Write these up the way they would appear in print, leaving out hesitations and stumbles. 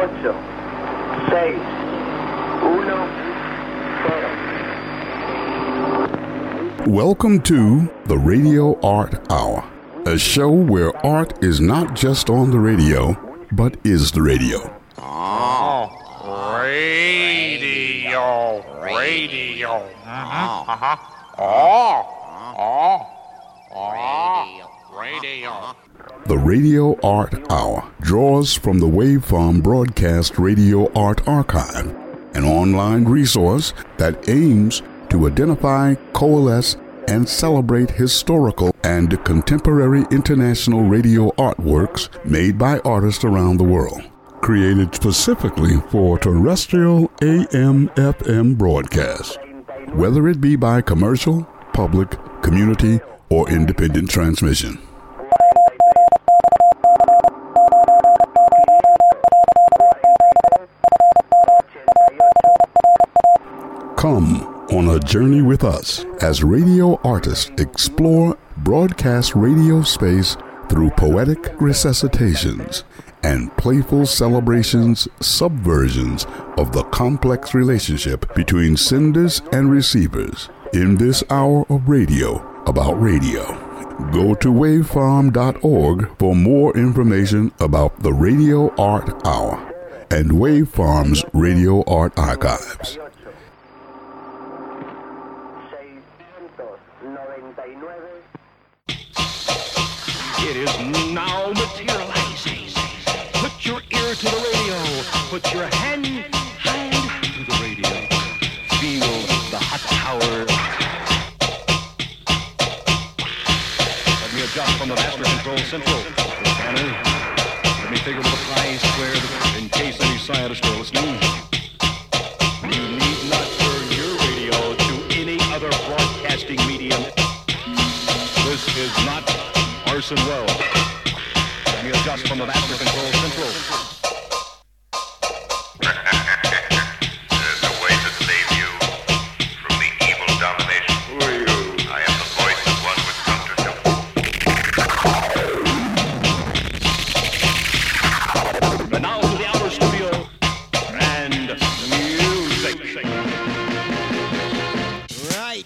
8, 6, 1, 0. Welcome to the Radio Art Hour, a show where art is not just on the radio, but is the radio. Radio. Radio. The Radio Art Hour draws from the Waveform Broadcast Radio Art Archive, an online resource that aims to identify, coalesce, and celebrate historical and contemporary international radio artworks made by artists around the world. Created specifically for terrestrial AM/FM broadcast, whether it be by commercial, public, community, or independent transmission. Come on a journey with us as radio artists explore broadcast radio space through poetic resuscitations and playful celebrations, subversions of the complex relationship between senders and receivers in this hour of radio about radio. Go to wavefarm.org for more information about the Radio Art Hour and Wavefarm's Radio Art Archives. It is now materializing. Put your ear to the radio. Put your hand to the radio. Feel the hot power. Let me adjust from the master control central. Scanner. Let me figure with a pi squared in case any scientists are listening. You need not turn your radio to any other broadcasting medium. This is not Orson Welles. Let me adjust from the master control central. There's a way to save you from the evil domination. Who are you? I am the voice of one with counterfeit. And now to the outer studio and music. Right.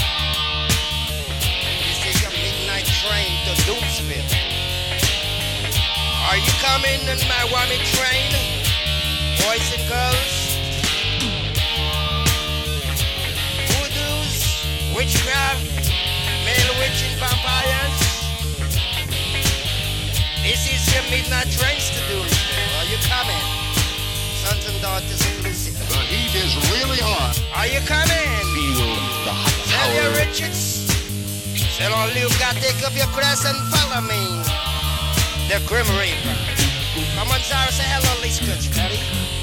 This is your midnight train to Doomsville. Are you coming in my Wami train? Boys and girls? Voodoos, witchcraft, male witch and vampires? This is your midnight trains to Doomsville. Are you coming? Sons and daughters of Lucifer. The heat is really hot. Are you coming? Feel the hot Tell power. your Richards. Tell all you got, take up your cross and follow me. The Grim Reaper. Come on, Zara, say hello, Lee Scotch, Perry.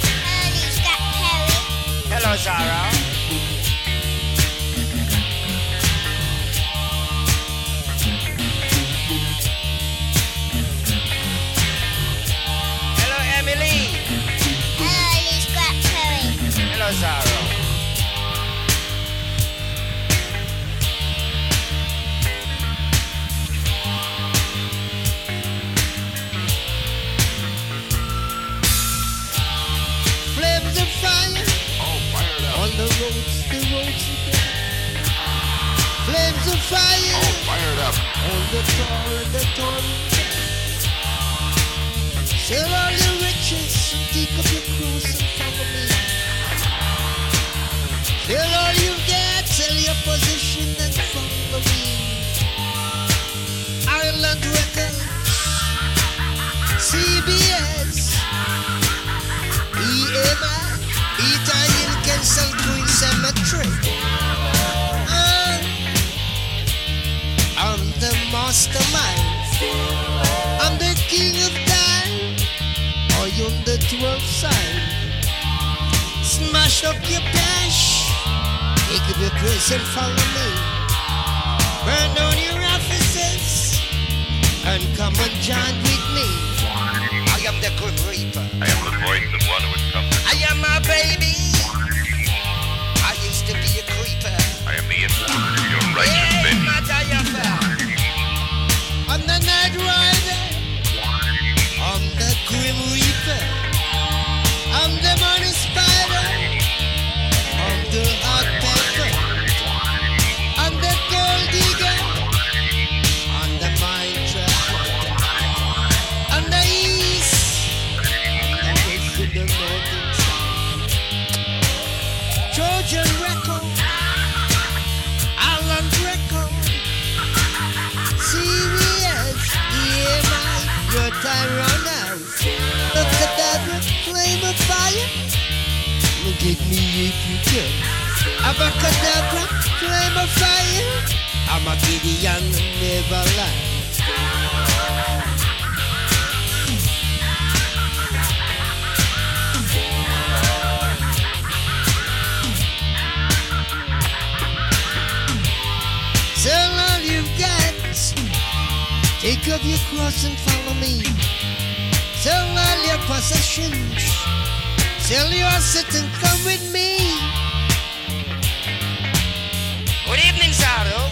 Hello, Zara. Hello, Emily. Hello, Zara. Flames of fire Fired up. on the roads again. Flames of fire Fired up. on the torrent. Sell all your riches and take up your cross and follow me. Sell all you get, sell your position and follow me. Ireland Records, CBS, EMI, Peter Hill, Kensal Green Cemetery. I'm the mastermind. I'm the king of time. Are you on the 12th side? Smash up your cash. Take up your cross and follow me. Burn down your offices and come and join with me. I am the Grim Reaper. I am the voice of one who is comforted. I am my baby. I used to be a creeper. I am the influence of your righteous vengeance. my diaphragm. I'm the Night Rider. I'm the Grim Reaper. time run out. Abracadabra, flame of fire. Get me if you can. Abracadabra, flame of fire. I'm a Gideon, never lie. Sell all you've got. Take up your cross and follow me. Sell all your possessions. Sell your assets and come with me. Good evening, Zardo.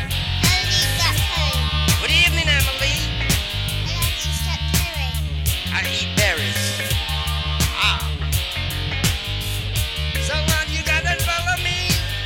Good evening, Emily. I eat berries. Ah. So long you gotta follow me.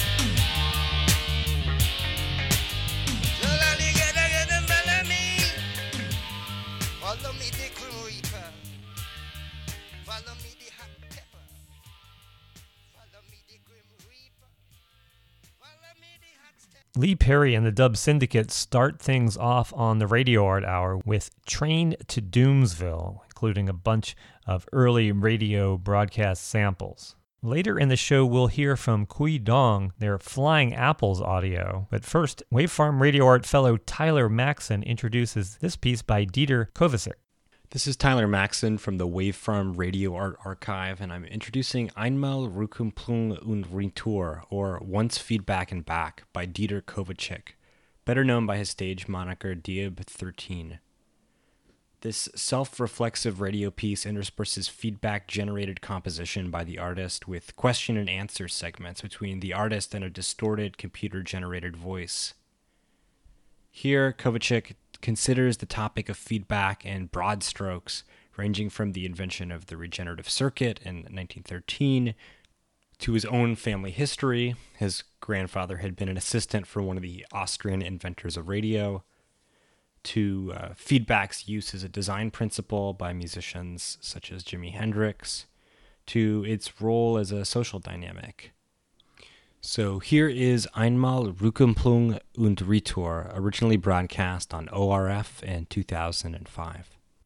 So long you gotta follow me. Follow me, the Grim Reaper. Follow me, the hot pepper. Follow me, the Grim Reaper. Follow me, the hot stepper. Lee Perry and the Dub Syndicate start things off on the Radio Art Hour with Train to Doomsville, including a bunch of early radio broadcast samples. Later in the show, we'll hear from Kui Dong, their Flying Apples audio. But first, Wavefarm Radio Art fellow Tyler Maxson introduces this piece by Dieter Kovacic. This is Tyler Maxson from the Wavefarm Radio Art Archive, and I'm introducing Einmal Rückkopplung und Retour, or Once Feedback and Back, by Dieter Kovacic, better known by his stage moniker Diab13. This self-reflexive radio piece intersperses feedback-generated composition by the artist with question and answer segments between the artist and a distorted computer-generated voice. Here, Kovacic considers the topic of feedback in broad strokes, ranging from the invention of the regenerative circuit in 1913 to his own family history. His grandfather had been an assistant for one of the Austrian inventors of radio, to feedback's use as a design principle by musicians such as Jimi Hendrix, to its role as a social dynamic. So here is Einmal Rückkopplung und Retour, originally broadcast on ORF in 2005.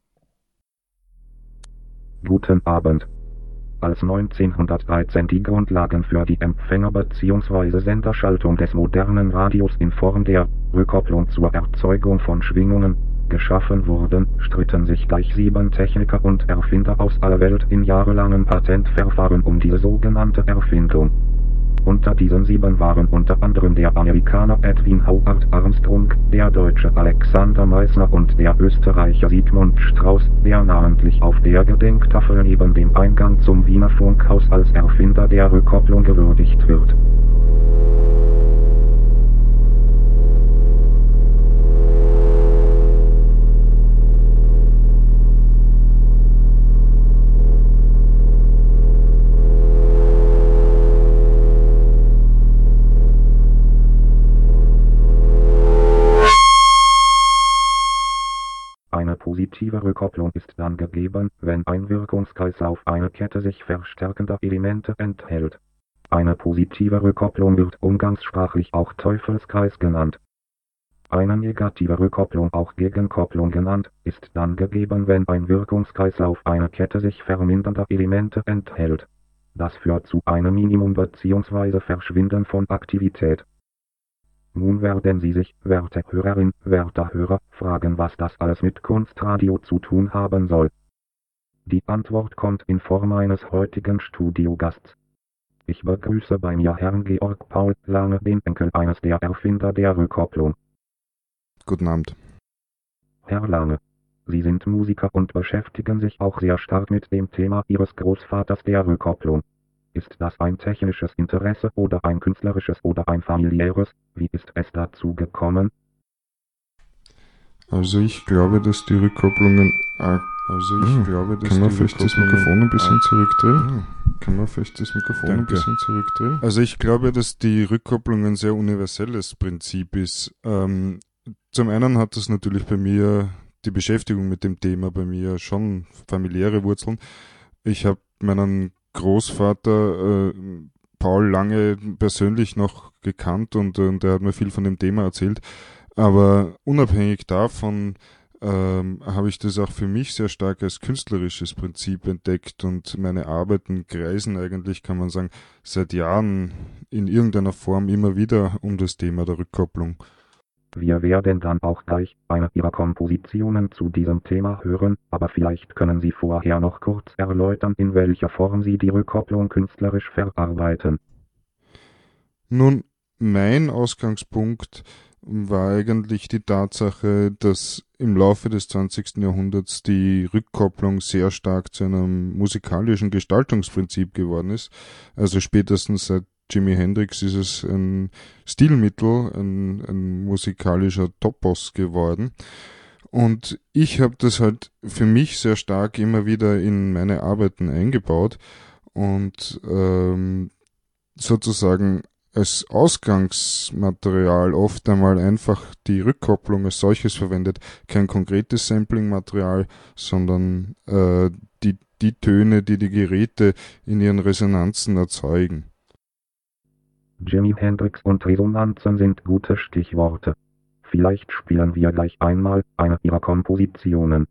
Guten Abend. Als 1913 die Grundlagen für die Empfänger- bzw. Senderschaltung des modernen Radios in Form der Rückkopplung zur Erzeugung von Schwingungen geschaffen wurden, stritten sich gleich 7 Techniker und Erfinder aus aller Welt in jahrelangen Patentverfahren um diese sogenannte Erfindung. Unter diesen 7 waren unter anderem der Amerikaner Edwin Howard Armstrong, der Deutsche Alexander Meissner und der Österreicher Sigmund Strauß, der namentlich auf der Gedenktafel neben dem Eingang zum Wiener Funkhaus als Erfinder der Rückkopplung gewürdigt wird. Eine positive Rückkopplung ist dann gegeben, wenn ein Wirkungskreis auf eine Kette sich verstärkender Elemente enthält. Eine positive Rückkopplung wird umgangssprachlich auch Teufelskreis genannt. Eine negative Rückkopplung, auch Gegenkopplung genannt, ist dann gegeben, wenn ein Wirkungskreis auf eine Kette sich vermindernder Elemente enthält. Das führt zu einem Minimum bzw. Verschwinden von Aktivität. Nun werden Sie sich, werte Hörerin, werter Hörer, fragen, was das alles mit Kunstradio zu tun haben soll. Die Antwort kommt in Form eines heutigen Studiogasts. Ich begrüße bei mir Herrn Georg Paul Lange, den Enkel eines der Erfinder der Rückkopplung. Guten Abend. Herr Lange, Sie sind Musiker und beschäftigen sich auch sehr stark mit dem Thema Ihres Großvaters der Rückkopplung. Ist das ein technisches Interesse oder ein künstlerisches oder ein familiäres? Wie ist es dazu gekommen? Also ich glaube, dass die Rückkopplungen... Kann man vielleicht das Mikrofon ein bisschen zurückdrehen? Also ich glaube, dass die Rückkopplung ein sehr universelles Prinzip ist. Zum einen hat das natürlich bei mir, die Beschäftigung mit dem Thema bei mir schon familiäre Wurzeln. Ich habe meinen Großvater Paul Lange persönlich noch gekannt und er hat mir viel von dem Thema erzählt. Aber unabhängig davon habe ich das auch für mich sehr stark als künstlerisches Prinzip entdeckt und meine Arbeiten kreisen eigentlich, kann man sagen, seit Jahren in irgendeiner Form immer wieder um das Thema der Rückkopplung. Wir werden dann auch gleich eine Ihrer Kompositionen zu diesem Thema hören, aber vielleicht können Sie vorher noch kurz erläutern, in welcher Form Sie die Rückkopplung künstlerisch verarbeiten. Nun, mein Ausgangspunkt war eigentlich die Tatsache, dass im Laufe des 20. Jahrhunderts die Rückkopplung sehr stark zu einem musikalischen Gestaltungsprinzip geworden ist. Also spätestens seit Jimi Hendrix ist es ein Stilmittel, ein musikalischer Topos geworden. Und ich habe das halt für mich sehr stark immer wieder in meine Arbeiten eingebaut und sozusagen als Ausgangsmaterial oft einmal einfach die Rückkopplung als solches verwendet. Kein konkretes Sampling-Material, sondern die Töne, die die Geräte in ihren Resonanzen erzeugen. Jimi Hendrix und Resonanzen sind gute Stichworte. Vielleicht spielen wir gleich einmal eine Ihrer Kompositionen.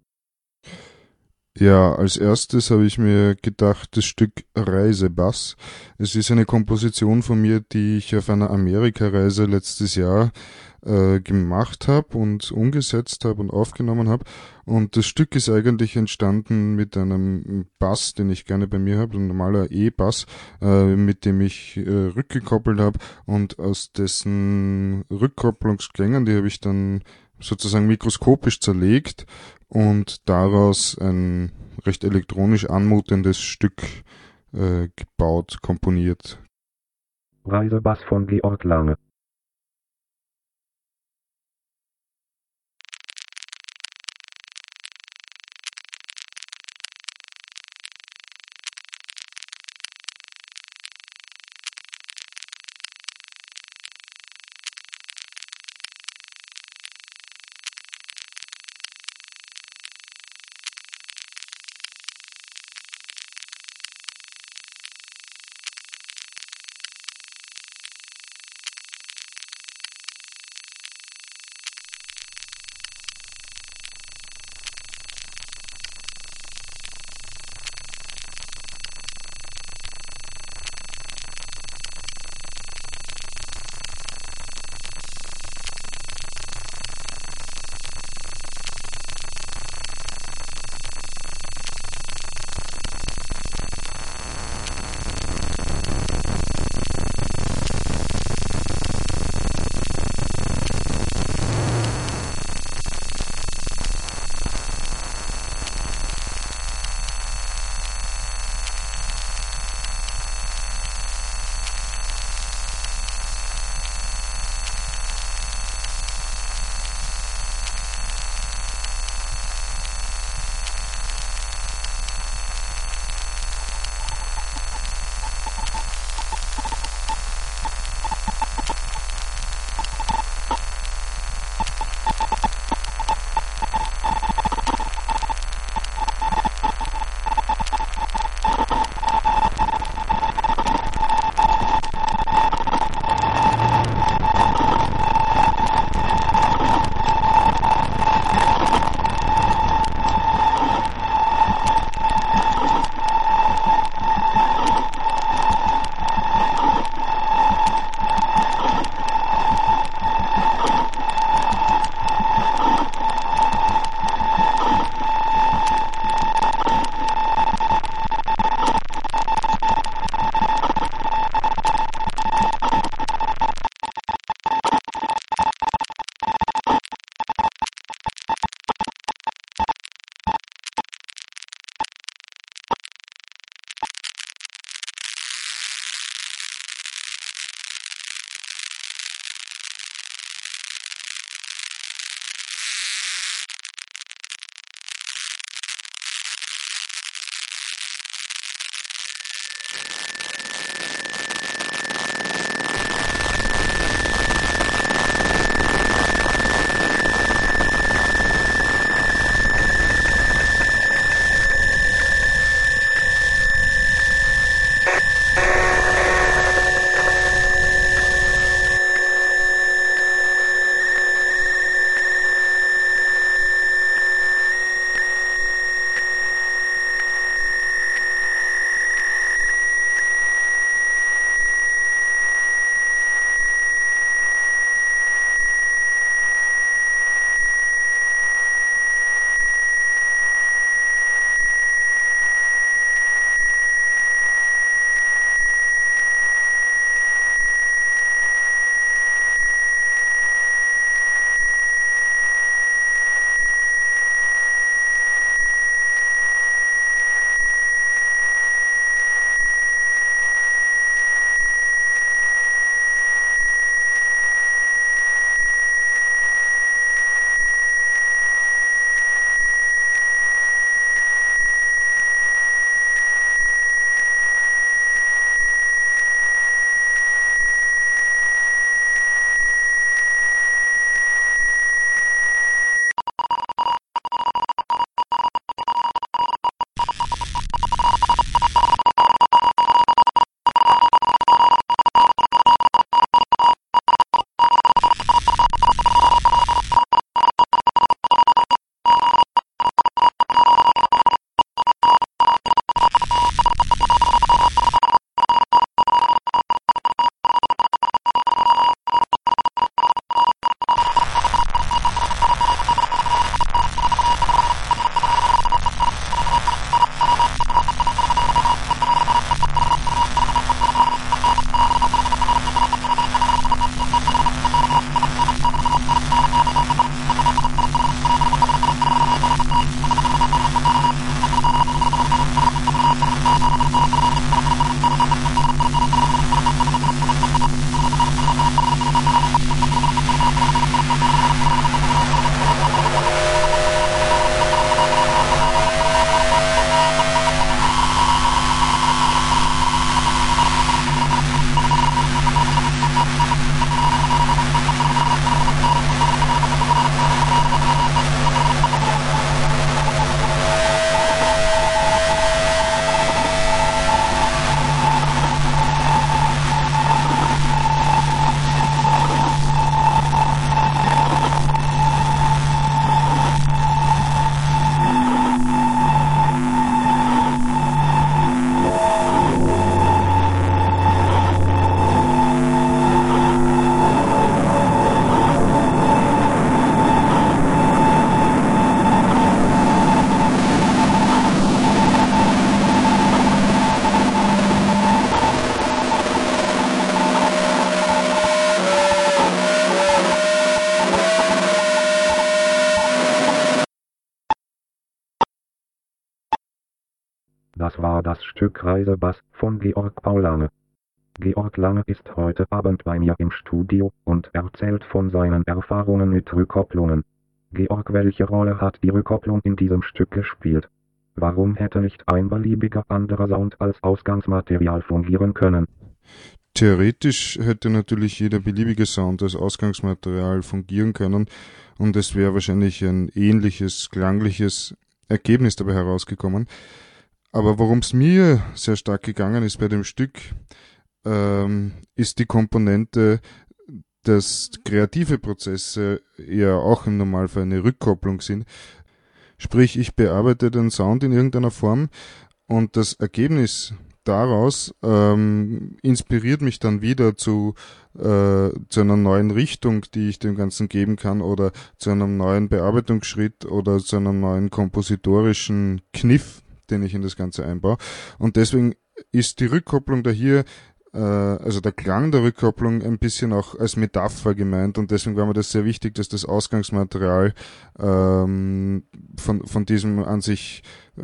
Ja, als erstes habe ich mir gedacht, das Stück Reisebass. Es ist eine Komposition von mir, die ich auf einer Amerikareise letztes Jahr gemacht habe und umgesetzt habe und aufgenommen habe. Und das Stück ist eigentlich entstanden mit einem Bass, den ich gerne bei mir habe, ein normaler E-Bass, mit dem ich rückgekoppelt habe, und aus dessen Rückkopplungsklängen, die habe ich dann sozusagen mikroskopisch zerlegt und daraus ein recht elektronisch anmutendes Stück gebaut, komponiert. Reisebass von Georg Lange. Das war das Stück Reisebass von Georg Paul Lange. Georg Lange ist heute Abend bei mir im Studio und erzählt von seinen Erfahrungen mit Rückkopplungen. Georg, welche Rolle hat die Rückkopplung in diesem Stück gespielt? Warum hätte nicht ein beliebiger anderer Sound als Ausgangsmaterial fungieren können? Theoretisch hätte natürlich jeder beliebige Sound als Ausgangsmaterial fungieren können und es wäre wahrscheinlich ein ähnliches, klangliches Ergebnis dabei herausgekommen. Aber worum es mir sehr stark gegangen ist bei dem Stück, ist die Komponente, dass kreative Prozesse ja auch im Normalfall eine Rückkopplung sind. Sprich, ich bearbeite den Sound in irgendeiner Form und das Ergebnis daraus inspiriert mich dann wieder zu einer neuen Richtung, die ich dem Ganzen geben kann, oder zu einem neuen Bearbeitungsschritt oder zu einem neuen kompositorischen Kniff, den ich in das Ganze einbaue. Und deswegen ist die Rückkopplung da hier, also der Klang der Rückkopplung, ein bisschen auch als Metapher gemeint, und deswegen war mir das sehr wichtig, dass das Ausgangsmaterial von diesem an sich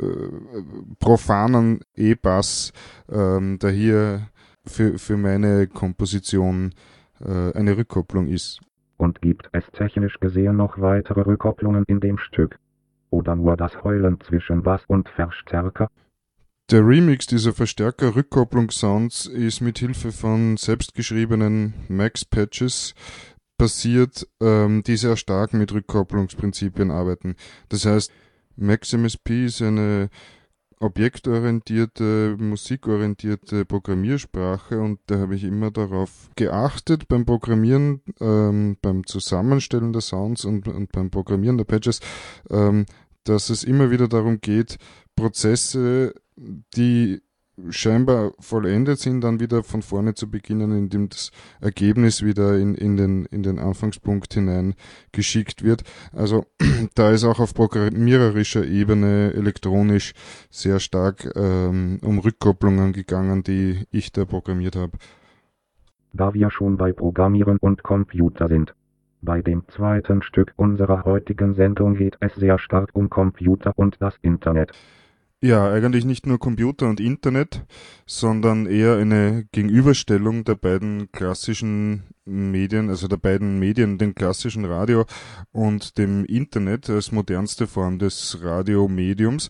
profanen E-Bass da hier für meine Komposition eine Rückkopplung ist. Und gibt es technisch gesehen noch weitere Rückkopplungen in dem Stück? Oder nur das Heulen zwischen Bass und Verstärker? Der Remix dieser Verstärker-Rückkopplungssounds ist mit Hilfe von selbstgeschriebenen Max-Patches passiert, die sehr stark mit Rückkopplungsprinzipien arbeiten. Das heißt, Max-MSP ist eine objektorientierte, musikorientierte Programmiersprache, und da habe ich immer darauf geachtet beim Programmieren, beim Zusammenstellen der Sounds und beim Programmieren der Patches, dass es immer wieder darum geht, Prozesse, die scheinbar vollendet sind, dann wieder von vorne zu beginnen, indem das Ergebnis wieder in den Anfangspunkt hinein geschickt wird. Also da ist auch auf programmiererischer Ebene elektronisch sehr stark um Rückkopplungen gegangen, die ich da programmiert habe. Da wir schon bei Programmieren und Computer sind. Bei dem zweiten Stück unserer heutigen Sendung geht es sehr stark um Computer und das Internet. Ja, eigentlich nicht nur Computer und Internet, sondern eher eine Gegenüberstellung der beiden klassischen Medien, also der beiden Medien, dem klassischen Radio und dem Internet als modernste Form des Radiomediums.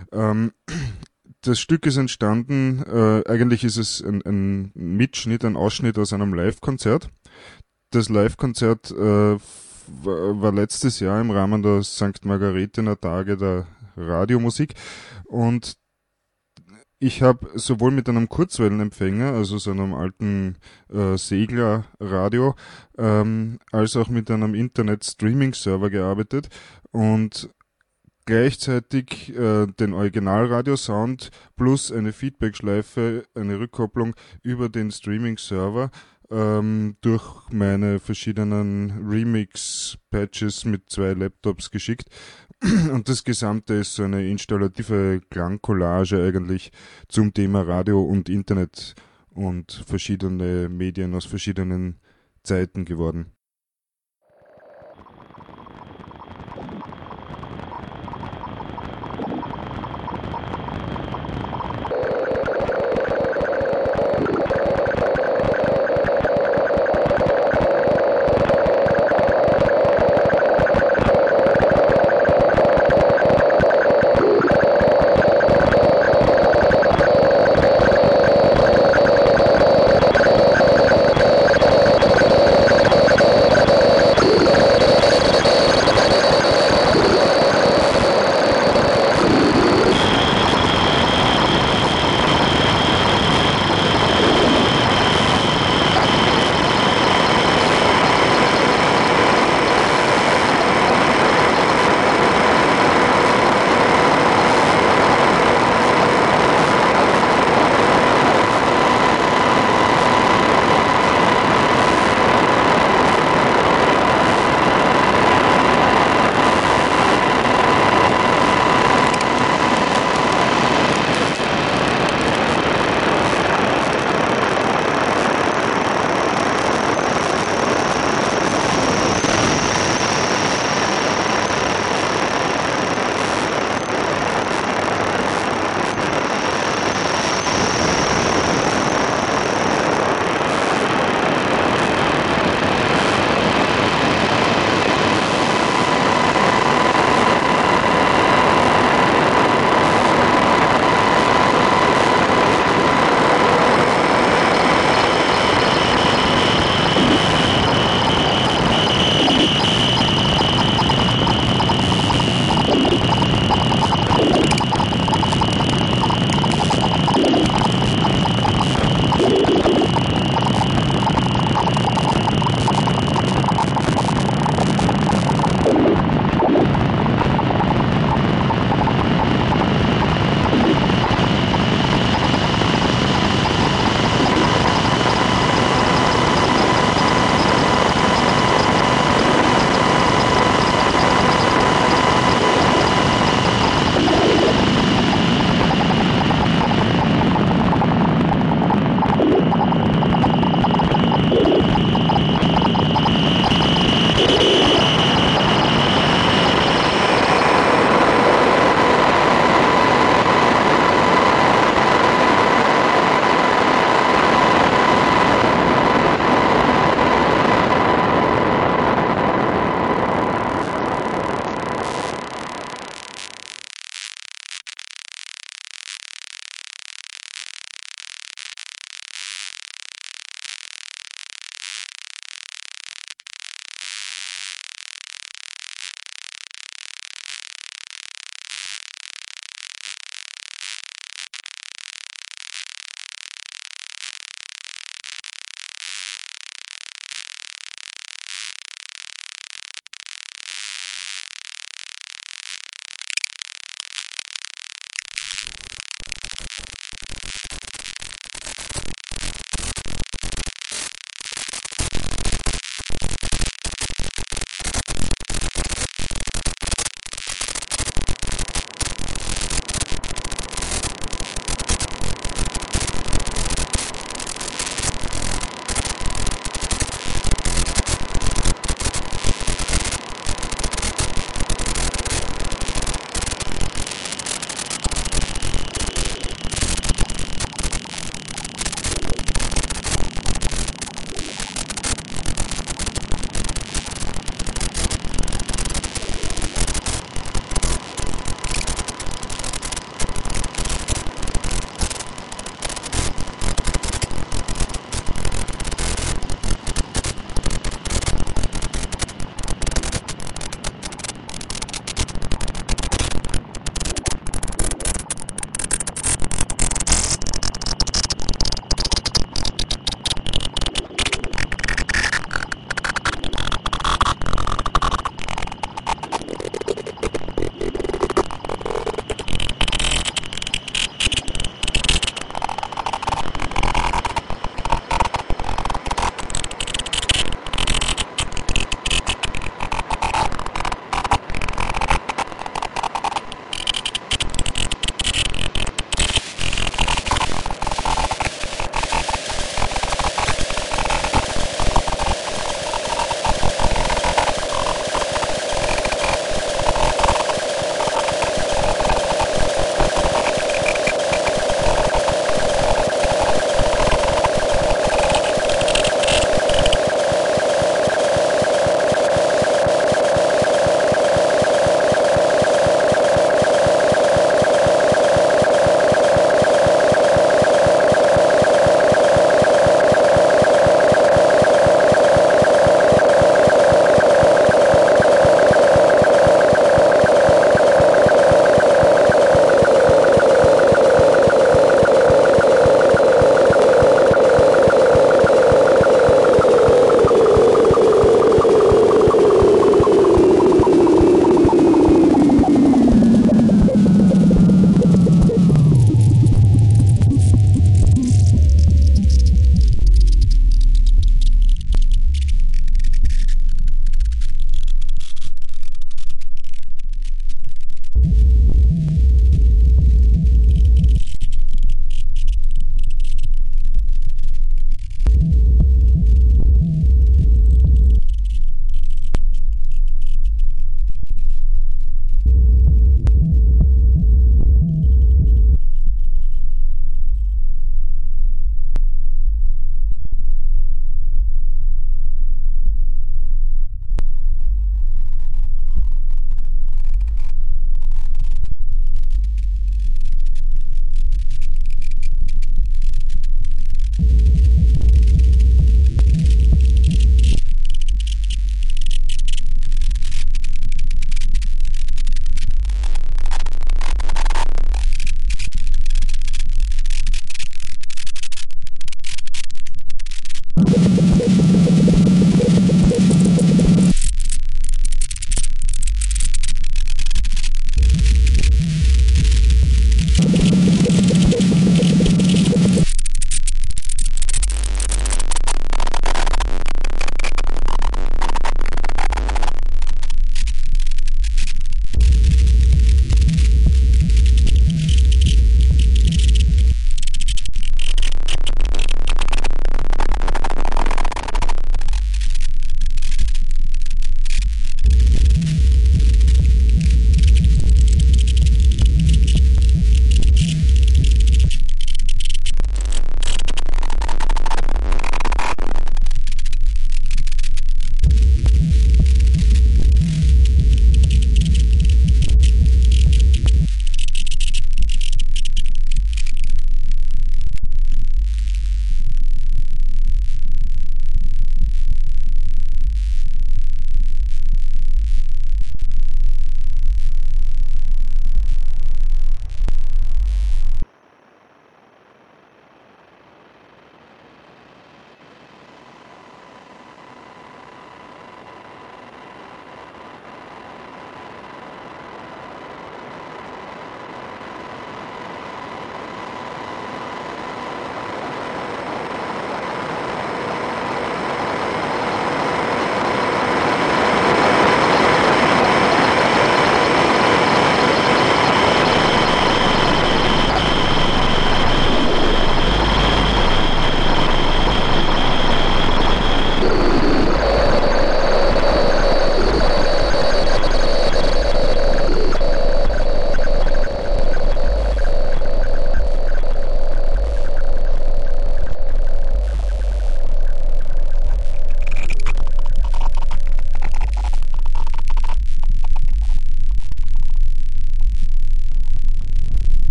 Das Stück ist entstanden, eigentlich ist es ein Mitschnitt, ein Ausschnitt aus einem Live-Konzert. Das Live-Konzert war letztes Jahr im Rahmen der St. Margaretener Tage der Radiomusik, und ich habe sowohl mit einem Kurzwellenempfänger, also so einem alten Segler-Radio, als auch mit einem Internet-Streaming-Server gearbeitet und gleichzeitig den Originalradiosound plus eine Feedback-Schleife, eine Rückkopplung über den Streaming-Server durch meine verschiedenen Remix-Patches mit 2 Laptops geschickt. Und das Gesamte ist so eine installative Klangcollage eigentlich zum Thema Radio und Internet und verschiedene Medien aus verschiedenen Zeiten geworden.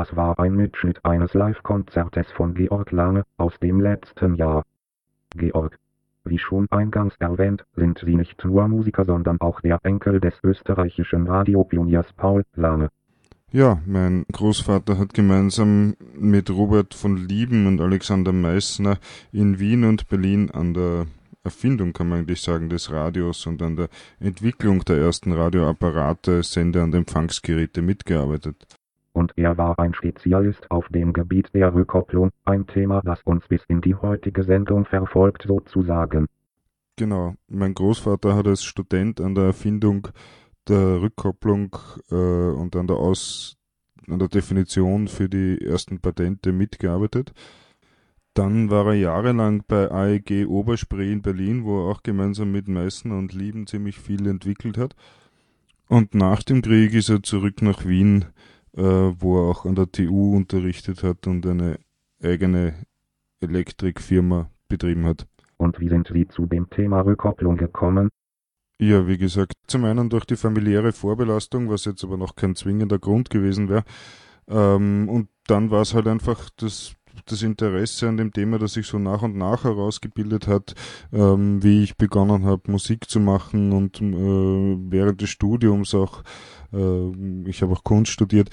Das war ein Mitschnitt eines Live-Konzertes von Georg Lange aus dem letzten Jahr. Georg, wie schon eingangs erwähnt, sind Sie nicht nur Musiker, sondern auch der Enkel des österreichischen Radiopioniers Paul Lange. Ja, mein Großvater hat gemeinsam mit Robert von Lieben und Alexander Meissner in Wien und Berlin an der Erfindung, kann man eigentlich sagen, des Radios und an der Entwicklung der ersten Radioapparate, Sender und Empfangsgeräte mitgearbeitet. Und er war ein Spezialist auf dem Gebiet der Rückkopplung, ein Thema, das uns bis in die heutige Sendung verfolgt sozusagen. Genau, mein Großvater hat als Student an der Erfindung der Rückkopplung und an der Definition für die ersten Patente mitgearbeitet. Dann war er jahrelang bei AEG Oberspree in Berlin, wo er auch gemeinsam mit Meissner und Lieben ziemlich viel entwickelt hat. Und nach dem Krieg ist er zurück nach Wien, wo er auch an der TU unterrichtet hat und eine eigene Elektrikfirma betrieben hat. Und wie sind Sie zu dem Thema Rückkopplung gekommen? Ja, wie gesagt, zum einen durch die familiäre Vorbelastung, was jetzt aber noch kein zwingender Grund gewesen wäre. Und dann war es halt einfach das Interesse an dem Thema, das sich so nach und nach herausgebildet hat, wie ich begonnen habe, Musik zu machen und während des Studiums auch, ich habe auch Kunst studiert,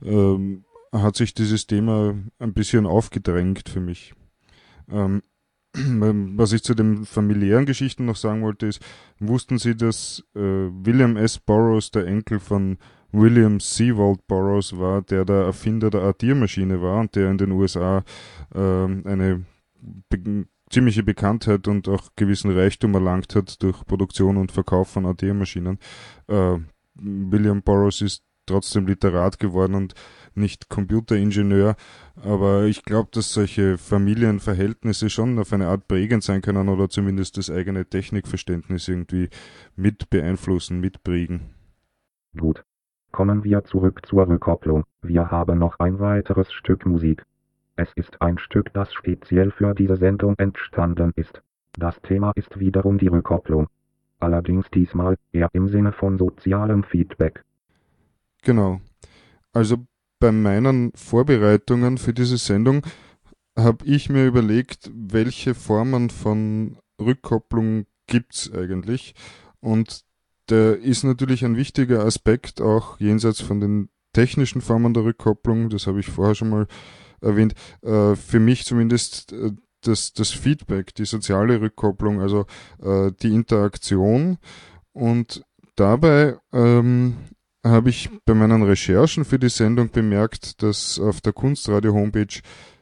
hat sich dieses Thema ein bisschen aufgedrängt für mich. Was ich zu den familiären Geschichten noch sagen wollte, ist, wussten Sie, dass William S. Burroughs der Enkel von William Sewald Burroughs war, der Erfinder der Addiermaschine war und der in den USA eine ziemliche Bekanntheit und auch gewissen Reichtum erlangt hat durch Produktion und Verkauf von Addiermaschinen. William Burroughs ist trotzdem Literat geworden und nicht Computeringenieur, aber ich glaube, dass solche Familienverhältnisse schon auf eine Art prägend sein können oder zumindest das eigene Technikverständnis irgendwie mit beeinflussen, mitprägen. Gut. Kommen wir zurück zur Rückkopplung. Wir haben noch ein weiteres Stück Musik. Es ist ein Stück, das speziell für diese Sendung entstanden ist. Das Thema ist wiederum die Rückkopplung. Allerdings diesmal eher im Sinne von sozialem Feedback. Genau. Also bei meinen Vorbereitungen für diese Sendung habe ich mir überlegt, welche Formen von Rückkopplung gibt es eigentlich. Und da ist natürlich ein wichtiger Aspekt auch jenseits von den technischen Formen der Rückkopplung, das habe ich vorher schon mal erwähnt, für mich zumindest das Feedback, die soziale Rückkopplung, also die Interaktion. Und dabei habe ich bei meinen Recherchen für die Sendung bemerkt, dass auf der Kunstradio-Homepage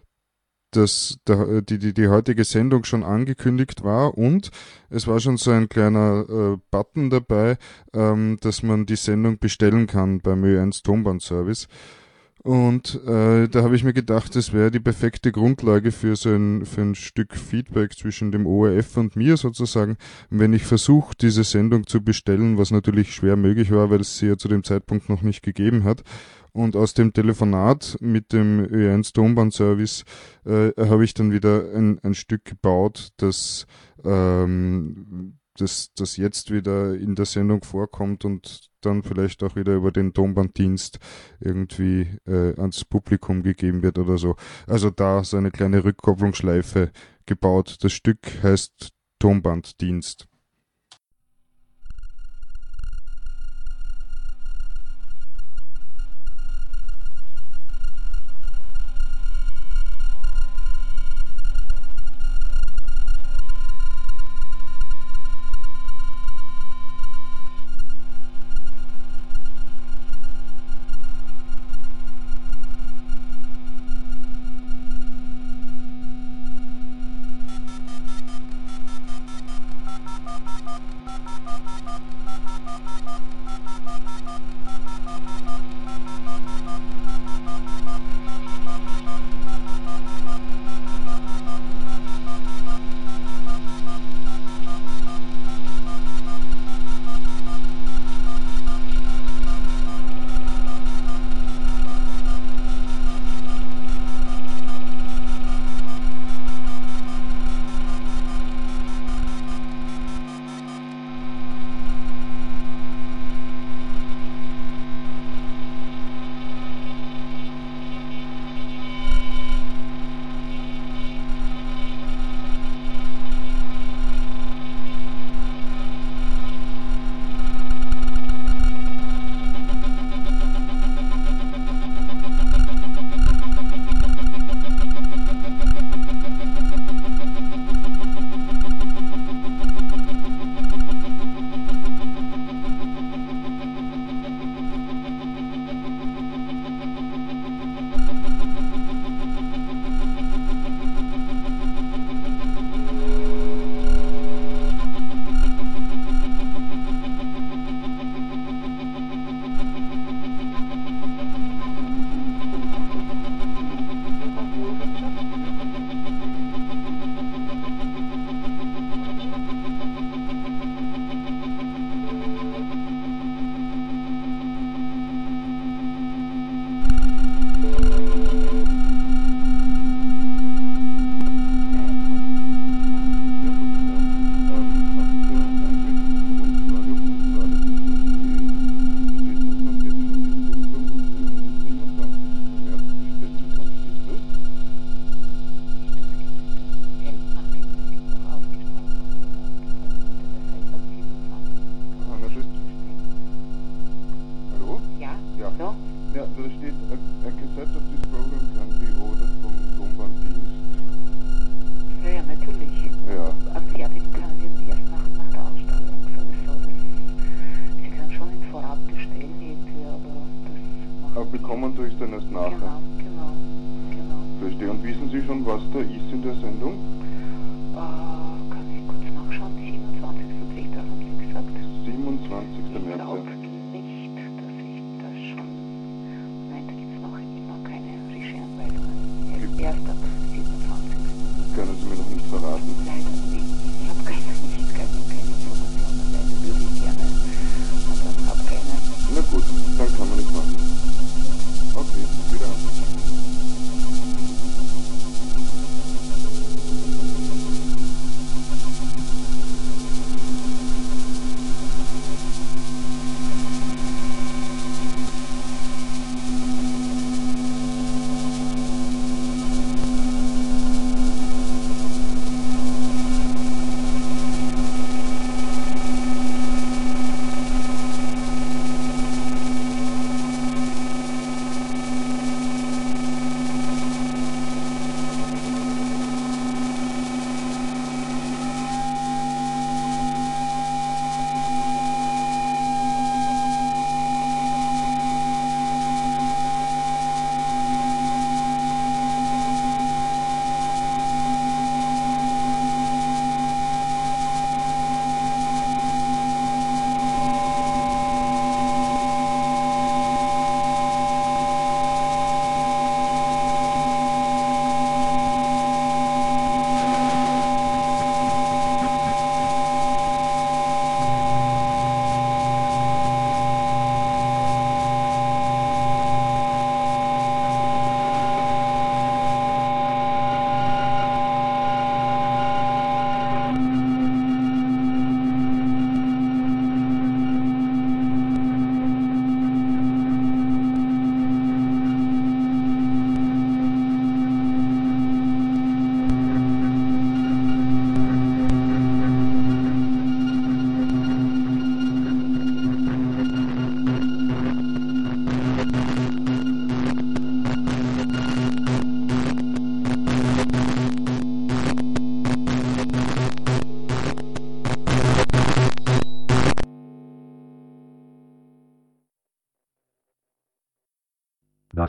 die heutige Sendung schon angekündigt war und es war schon so ein kleiner Button dabei, dass man die Sendung bestellen kann beim Ö1 Tonbandservice. Und da habe ich mir gedacht, das wäre die perfekte Grundlage für ein Stück Feedback zwischen dem ORF und mir sozusagen, wenn ich versuche, diese Sendung zu bestellen, was natürlich schwer möglich war, weil es sie ja zu dem Zeitpunkt noch nicht gegeben hat. Und aus dem Telefonat mit dem Ö1 Tonbandservice habe ich dann wieder ein Stück gebaut, das jetzt wieder in der Sendung vorkommt und dann vielleicht auch wieder über den Tonbanddienst irgendwie ans Publikum gegeben wird oder so. Also da so eine kleine Rückkopplungsschleife gebaut. Das Stück heißt Tonbanddienst.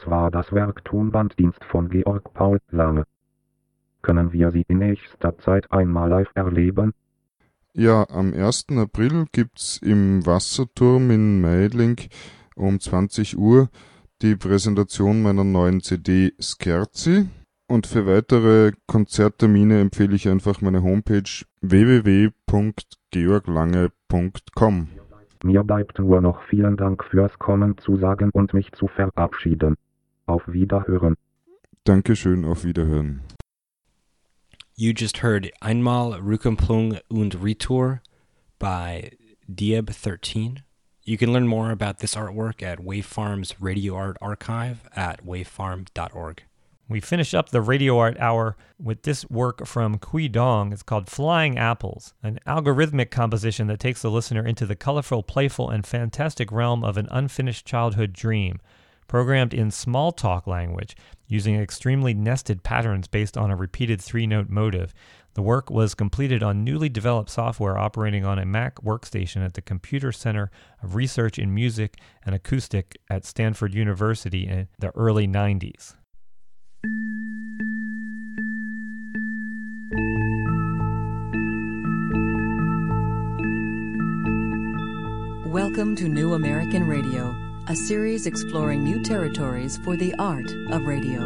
Das war das Werk Tonbanddienst von Georg Paul Lange. Können wir Sie in nächster Zeit einmal live erleben? Ja, am 1. April gibt's im Wasserturm in Meidling um 20 Uhr die Präsentation meiner neuen CD Scherzi. Und für weitere Konzerttermine empfehle ich einfach meine Homepage www.georglange.com. Mir bleibt nur noch vielen Dank fürs Kommen zu sagen und mich zu verabschieden. Auf Wiederhören. Dankeschön, auf Wiederhören. You just heard Einmal Rückkopplung und Retour by Dieb13. You can learn more about this artwork at Wavefarm's Radio Art Archive at wavefarm.org. We finish up the Radio Art Hour with this work from Kui Dong. It's called Flying Apples, an algorithmic composition that takes the listener into the colorful, playful, and fantastic realm of an unfinished childhood dream, programmed in Smalltalk language, using extremely nested patterns based on a repeated 3-note motive. The work was completed on newly developed software operating on a Mac workstation at the Computer Center of Research in Music and Acoustic at Stanford University in the early 90s. Welcome to New American Radio, a series exploring new territories for the art of radio.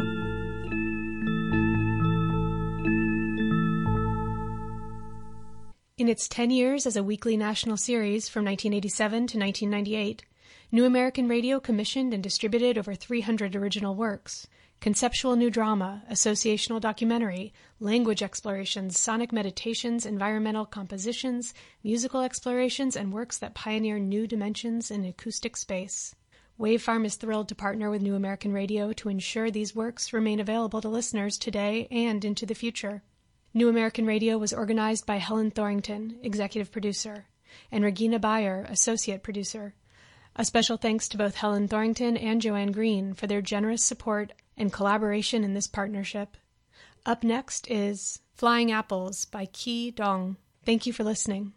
In its 10 years as a weekly national series from 1987 to 1998, New American Radio commissioned and distributed over 300 original works. Conceptual new drama, associational documentary, language explorations, sonic meditations, environmental compositions, musical explorations, and works that pioneer new dimensions in acoustic space. Wavefarm is thrilled to partner with New American Radio to ensure these works remain available to listeners today and into the future. New American Radio was organized by Helen Thorington, executive producer, and Regina Bayer, associate producer. A special thanks to both Helen Thorington and Joanne Green for their generous support and collaboration in this partnership. Up next is Flying Apples by Kui Dong. Thank you for listening.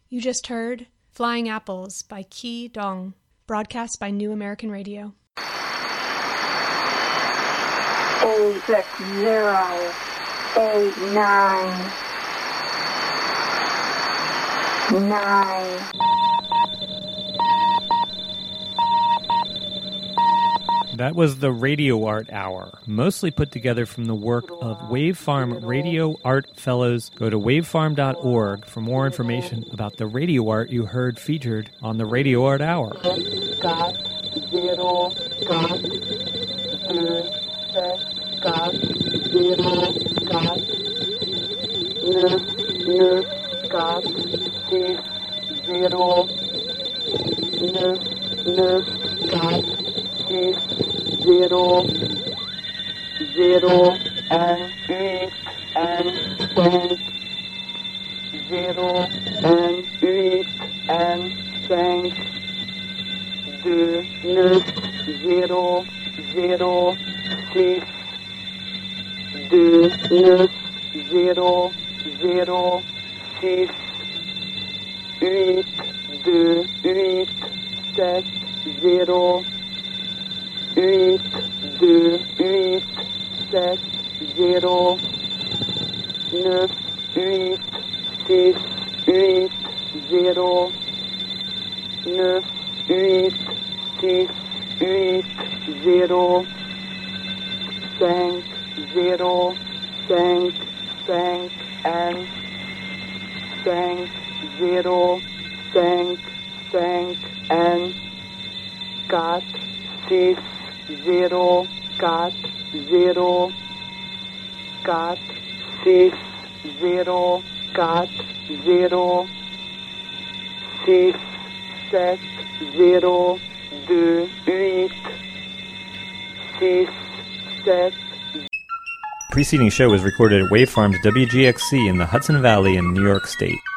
You just heard Flying Apples by Ki Dong, broadcast by New American Radio. 86089. That was the Radio Art Hour, mostly put together from the work of Wavefarm Radio Art Fellows. Go to wavefarm.org for more information about the radio art you heard featured on the Radio Art Hour. Zero and 8 and 5. 0 and 8 and 5. 2, 9, 0, 0, 6. 2, 9, 0, 0, 6. 8, 2, 8, 7, 0. 8, 2, 8, 7, 0, 9, 8, 6, 8, 0, 9, 8, 6, 8, 0, 5, 0, 5, 5, and 5, 0, 5, 5, and 4, 6, 0, 4, 0, 4, 6, 0, 4, 0, 6, 7, 0, 2, 8, 6, 7. Preceding show was recorded at Wavefarm's WGXC in the Hudson Valley in New York State.